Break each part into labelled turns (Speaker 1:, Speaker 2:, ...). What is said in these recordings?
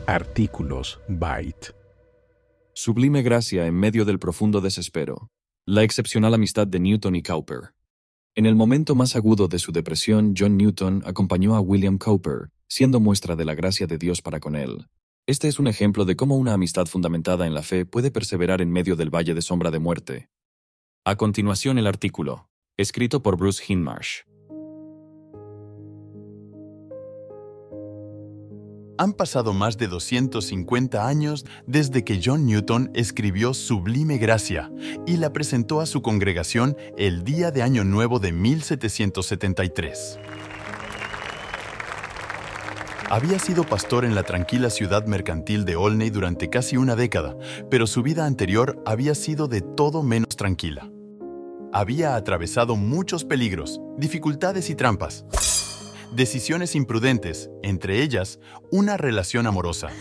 Speaker 1: Artículos Byte.
Speaker 2: Sublime gracia en medio del profundo desespero. La excepcional amistad de Newton y Cowper. En el momento más agudo de su depresión, John Newton acompañó a William Cowper, siendo muestra de la gracia de Dios para con él. Este es un ejemplo de cómo una amistad fundamentada en la fe puede perseverar en medio del valle de sombra de muerte. A continuación el artículo, escrito por Bruce Hindmarsh.
Speaker 3: Han pasado más de 250 años desde que John Newton escribió Sublime Gracia y la presentó a su congregación el día de Año Nuevo de 1773. Había sido pastor en la tranquila ciudad mercantil de Olney durante casi una década, pero su vida anterior había sido de todo menos tranquila. Había atravesado muchos peligros, dificultades y trampas. Decisiones imprudentes, entre ellas, una relación amorosa.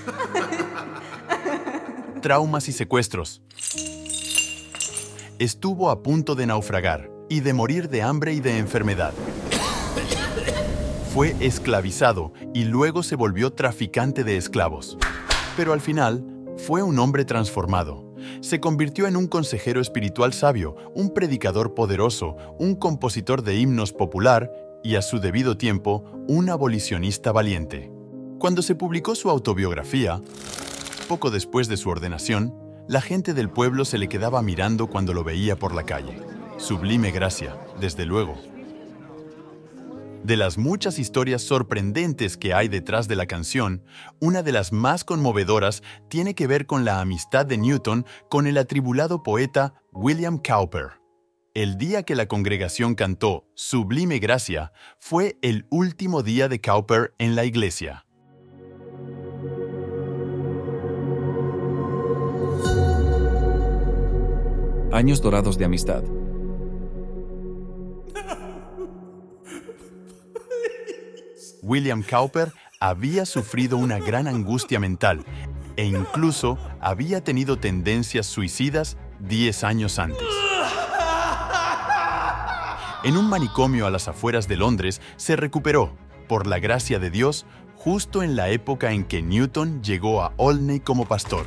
Speaker 3: Traumas y secuestros. Estuvo a punto de naufragar y de morir de hambre y de enfermedad. Fue esclavizado y luego se volvió traficante de esclavos. Pero al final, fue un hombre transformado. Se convirtió en un consejero espiritual sabio, un predicador poderoso, un compositor de himnos popular y, a su debido tiempo, un abolicionista valiente. Cuando se publicó su autobiografía, poco después de su ordenación, la gente del pueblo se le quedaba mirando cuando lo veía por la calle. Sublime gracia, desde luego. De las muchas historias sorprendentes que hay detrás de la canción, una de las más conmovedoras tiene que ver con la amistad de Newton con el atribulado poeta William Cowper. El día que la congregación cantó Sublime Gracia fue el último día de Cowper en la iglesia.
Speaker 2: Años dorados de amistad.
Speaker 3: William Cowper había sufrido una gran angustia mental e incluso había tenido tendencias suicidas 10 años antes. En un manicomio a las afueras de Londres se recuperó, por la gracia de Dios, justo en la época en que Newton llegó a Olney como pastor.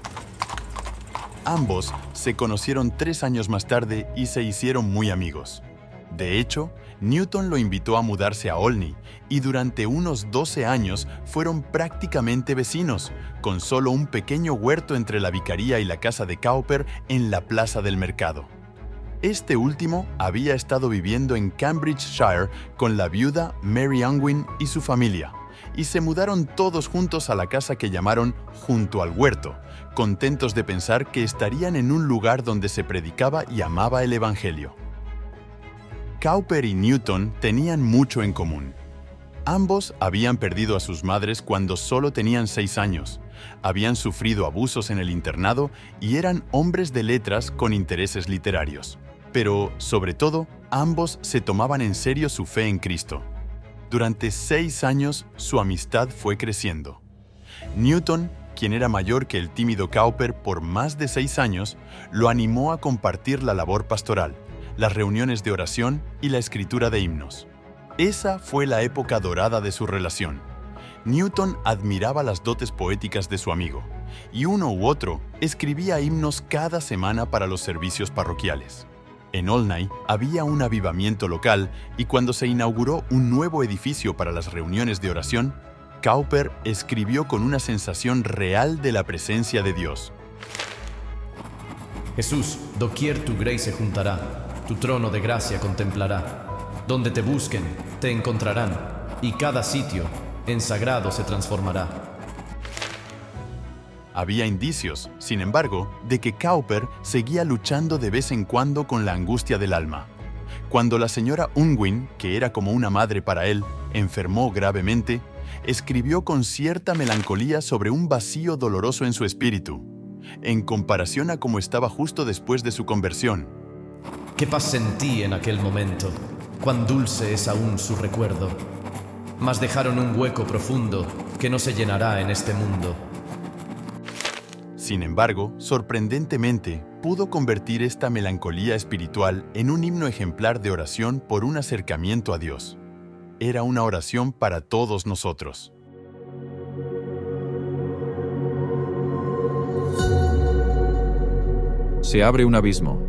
Speaker 3: Ambos se conocieron 3 años más tarde y se hicieron muy amigos. De hecho, Newton lo invitó a mudarse a Olney y durante unos 12 años fueron prácticamente vecinos, con solo un pequeño huerto entre la vicaría y la casa de Cowper en la plaza del mercado. Este último había estado viviendo en Cambridgeshire con la viuda Mary Unwin y su familia, y se mudaron todos juntos a la casa que llamaron Junto al Huerto, contentos de pensar que estarían en un lugar donde se predicaba y amaba el Evangelio. Cowper y Newton tenían mucho en común. Ambos habían perdido a sus madres cuando solo tenían 6 años, habían sufrido abusos en el internado y eran hombres de letras con intereses literarios. Pero, sobre todo, ambos se tomaban en serio su fe en Cristo. Durante 6 años, su amistad fue creciendo. Newton, quien era mayor que el tímido Cowper por más de 6 años, lo animó a compartir la labor pastoral, las reuniones de oración y la escritura de himnos. Esa fue la época dorada de su relación. Newton admiraba las dotes poéticas de su amigo, y uno u otro escribía himnos cada semana para los servicios parroquiales. En Olney había un avivamiento local y cuando se inauguró un nuevo edificio para las reuniones de oración, Cowper escribió con una sensación real de la presencia de Dios.
Speaker 4: Jesús, doquier tu grey se juntará, tu trono de gracia contemplará. Donde te busquen, te encontrarán, y cada sitio en sagrado se transformará.
Speaker 3: Había indicios, sin embargo, de que Cowper seguía luchando de vez en cuando con la angustia del alma. Cuando la señora Unwin, que era como una madre para él, enfermó gravemente, escribió con cierta melancolía sobre un vacío doloroso en su espíritu, en comparación a cómo estaba justo después de su conversión.
Speaker 4: Qué paz sentí en aquel momento, cuán dulce es aún su recuerdo. Mas dejaron un hueco profundo que no se llenará en este mundo.
Speaker 3: Sin embargo, sorprendentemente, pudo convertir esta melancolía espiritual en un himno ejemplar de oración por un acercamiento a Dios. Era una oración para todos nosotros.
Speaker 2: se abre un abismo.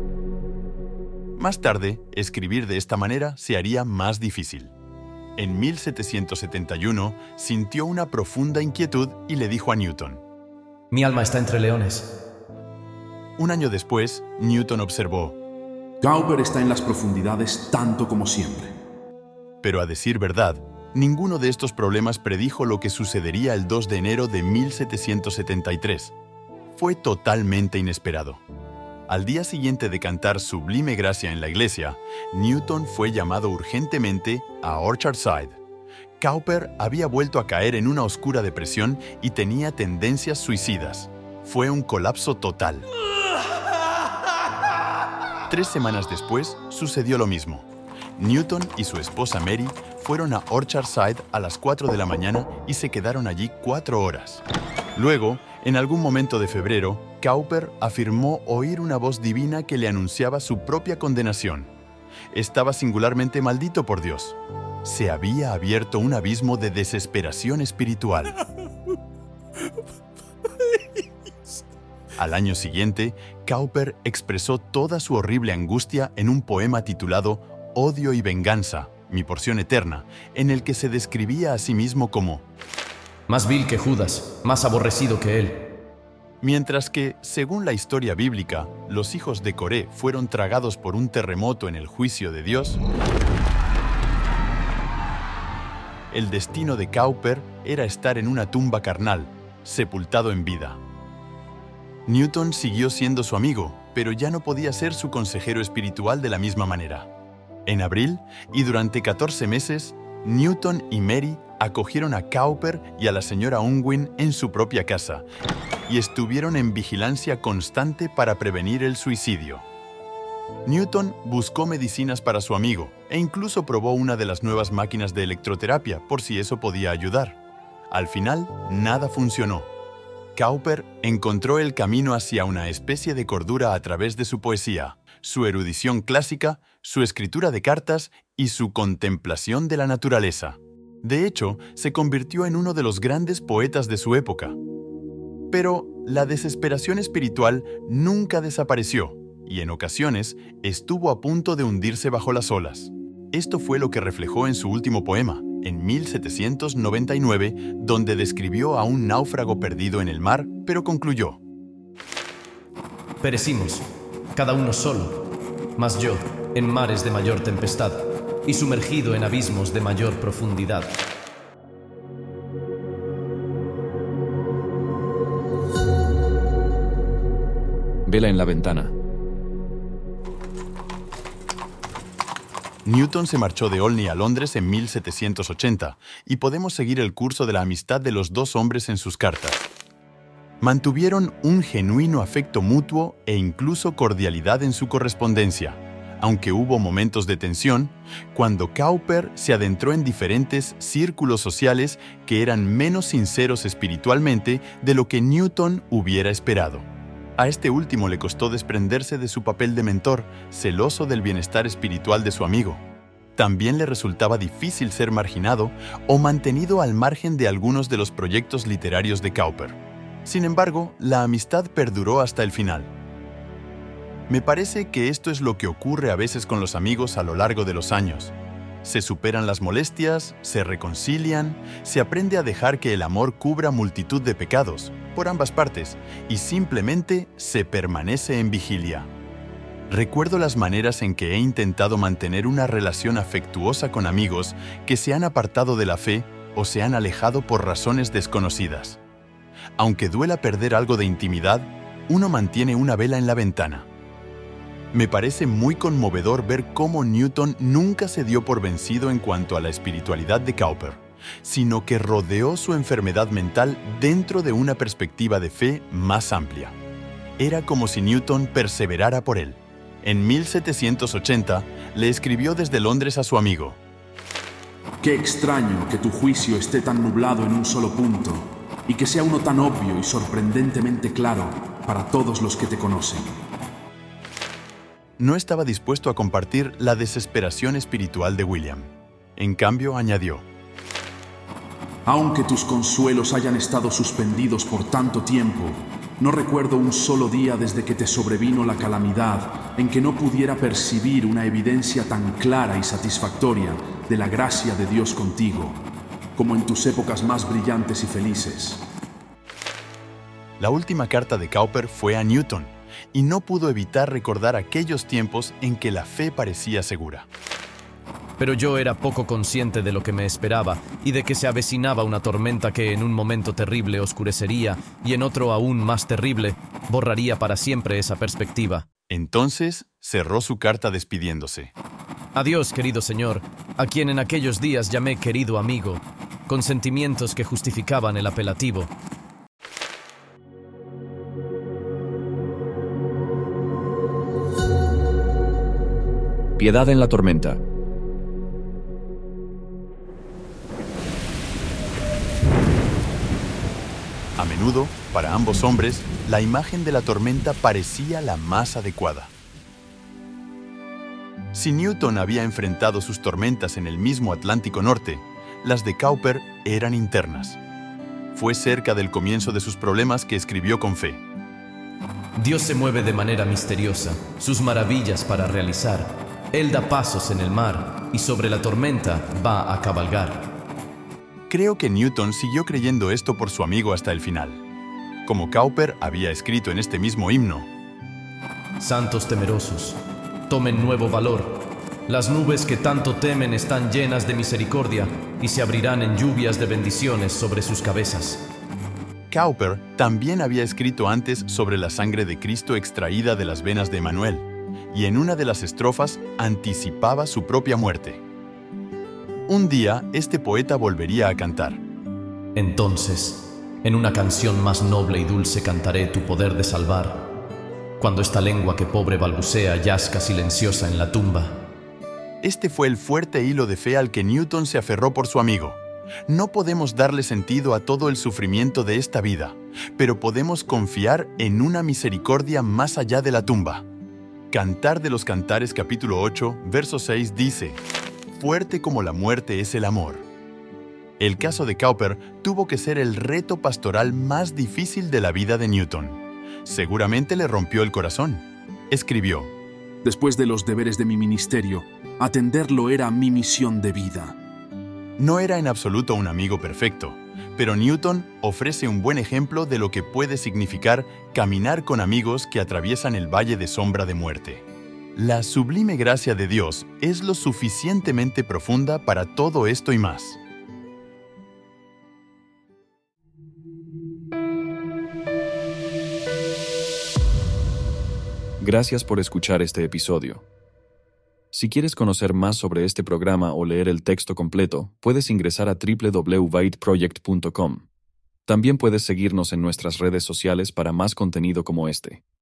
Speaker 3: Más tarde, escribir de esta manera se haría más difícil. En 1771 sintió una profunda inquietud y le dijo a Newton.
Speaker 4: Mi alma está entre leones.
Speaker 3: Un año después, Newton observó.
Speaker 5: Cowper está en las profundidades tanto como siempre.
Speaker 3: Pero a decir verdad, ninguno de estos problemas predijo lo que sucedería el 2 de enero de 1773. Fue totalmente inesperado. Al día siguiente de cantar Sublime Gracia en la iglesia, Newton fue llamado urgentemente a Orchardside. Cowper había vuelto a caer en una oscura depresión y tenía tendencias suicidas. Fue un colapso total. 3 semanas después, sucedió lo mismo. Newton y su esposa Mary fueron a Orchardside a las 4 de la mañana y se quedaron allí 4 horas. Luego, en algún momento de febrero, Cowper afirmó oír una voz divina que le anunciaba su propia condenación. Estaba singularmente maldito por Dios. Se había abierto un abismo de desesperación espiritual. Al año siguiente, Cowper expresó toda su horrible angustia en un poema titulado Odio y venganza, mi porción eterna, en el que se describía a sí mismo como
Speaker 4: más vil que Judas, más aborrecido que él.
Speaker 3: Mientras que, según la historia bíblica, los hijos de Coré fueron tragados por un terremoto en el juicio de Dios, el destino de Cowper era estar en una tumba carnal, sepultado en vida. Newton siguió siendo su amigo, pero ya no podía ser su consejero espiritual de la misma manera. En abril, y durante 14 meses, Newton y Mary acogieron a Cowper y a la señora Unwin en su propia casa y estuvieron en vigilancia constante para prevenir el suicidio. Newton buscó medicinas para su amigo e incluso probó una de las nuevas máquinas de electroterapia por si eso podía ayudar. Al final, nada funcionó. Cowper encontró el camino hacia una especie de cordura a través de su poesía, su erudición clásica, su escritura de cartas y su contemplación de la naturaleza. De hecho, se convirtió en uno de los grandes poetas de su época. Pero la desesperación espiritual nunca desapareció y en ocasiones estuvo a punto de hundirse bajo las olas. Esto fue lo que reflejó en su último poema, en 1799, donde describió a un náufrago perdido en el mar, pero concluyó:
Speaker 4: Perecimos, cada uno solo, mas yo, en mares de mayor tempestad, y sumergido en abismos de mayor profundidad.
Speaker 2: Vela en la ventana.
Speaker 3: Newton se marchó de Olney a Londres en 1780 y podemos seguir el curso de la amistad de los dos hombres en sus cartas. Mantuvieron un genuino afecto mutuo e incluso cordialidad en su correspondencia, aunque hubo momentos de tensión cuando Cowper se adentró en diferentes círculos sociales que eran menos sinceros espiritualmente de lo que Newton hubiera esperado. A este último le costó desprenderse de su papel de mentor, celoso del bienestar espiritual de su amigo. También le resultaba difícil ser marginado o mantenido al margen de algunos de los proyectos literarios de Cowper. Sin embargo, la amistad perduró hasta el final. Me parece que esto es lo que ocurre a veces con los amigos a lo largo de los años. Se superan las molestias, se reconcilian, se aprende a dejar que el amor cubra multitud de pecados, por ambas partes, y simplemente se permanece en vigilia. Recuerdo las maneras en que he intentado mantener una relación afectuosa con amigos que se han apartado de la fe o se han alejado por razones desconocidas. Aunque duela perder algo de intimidad, uno mantiene una vela en la ventana. Me parece muy conmovedor ver cómo Newton nunca se dio por vencido en cuanto a la espiritualidad de Cowper, sino que rodeó su enfermedad mental dentro de una perspectiva de fe más amplia. Era como si Newton perseverara por él. En 1780 le escribió desde Londres a su amigo:
Speaker 5: Qué extraño que tu juicio esté tan nublado en un solo punto y que sea uno tan obvio y sorprendentemente claro para todos los que te conocen.
Speaker 3: No estaba dispuesto a compartir la desesperación espiritual de William. En cambio, añadió:
Speaker 5: Aunque tus consuelos hayan estado suspendidos por tanto tiempo, No recuerdo un solo día desde que te sobrevino la calamidad en que no pudiera percibir una evidencia tan clara y satisfactoria de la gracia de Dios contigo, como en tus épocas más brillantes y felices.
Speaker 3: La última carta de Cowper fue a Newton, y no pudo evitar recordar aquellos tiempos en que la fe parecía segura.
Speaker 4: Pero yo era poco consciente de lo que me esperaba y de que se avecinaba una tormenta que en un momento terrible oscurecería y en otro aún más terrible borraría para siempre esa perspectiva.
Speaker 3: Entonces cerró su carta despidiéndose.
Speaker 4: Adiós, querido señor, a quien en aquellos días llamé querido amigo, con sentimientos que justificaban el apelativo.
Speaker 2: Piedad en la tormenta.
Speaker 3: A menudo, para ambos hombres, la imagen de la tormenta parecía la más adecuada. Si Newton había enfrentado sus tormentas en el mismo Atlántico Norte, las de Cowper eran internas. Fue cerca del comienzo de sus problemas que escribió con fe.
Speaker 4: Dios se mueve de manera misteriosa, sus maravillas para realizar. Él da pasos en el mar y sobre la tormenta va a cabalgar.
Speaker 3: Creo que Newton siguió creyendo esto por su amigo hasta el final. Como Cowper había escrito en este mismo himno:
Speaker 4: Santos temerosos, tomen nuevo valor. Las nubes que tanto temen están llenas de misericordia y se abrirán en lluvias de bendiciones sobre sus cabezas.
Speaker 3: Cowper también había escrito antes sobre la sangre de Cristo extraída de las venas de Emanuel, y en una de las estrofas anticipaba su propia muerte. Un día, este poeta volvería a cantar.
Speaker 4: Entonces, en una canción más noble y dulce cantaré tu poder de salvar, cuando esta lengua que pobre balbucea yazca silenciosa en la tumba.
Speaker 3: Este fue el fuerte hilo de fe al que Newton se aferró por su amigo. No podemos darle sentido a todo el sufrimiento de esta vida, pero podemos confiar en una misericordia más allá de la tumba. Cantar de los Cantares capítulo 8, verso 6 dice: fuerte como la muerte es el amor. El caso de Cowper tuvo que ser el reto pastoral más difícil de la vida de Newton. Seguramente le rompió el corazón. Escribió:
Speaker 5: Después de los deberes de mi ministerio, atenderlo era mi misión de vida.
Speaker 3: No era en absoluto un amigo perfecto, pero Newton ofrece un buen ejemplo de lo que puede significar caminar con amigos que atraviesan el valle de sombra de muerte. La sublime gracia de Dios es lo suficientemente profunda para todo esto y más.
Speaker 2: Gracias por escuchar este episodio. Si quieres conocer más sobre este programa o leer el texto completo, puedes ingresar a www.byteproject.com. También puedes seguirnos en nuestras redes sociales para más contenido como este.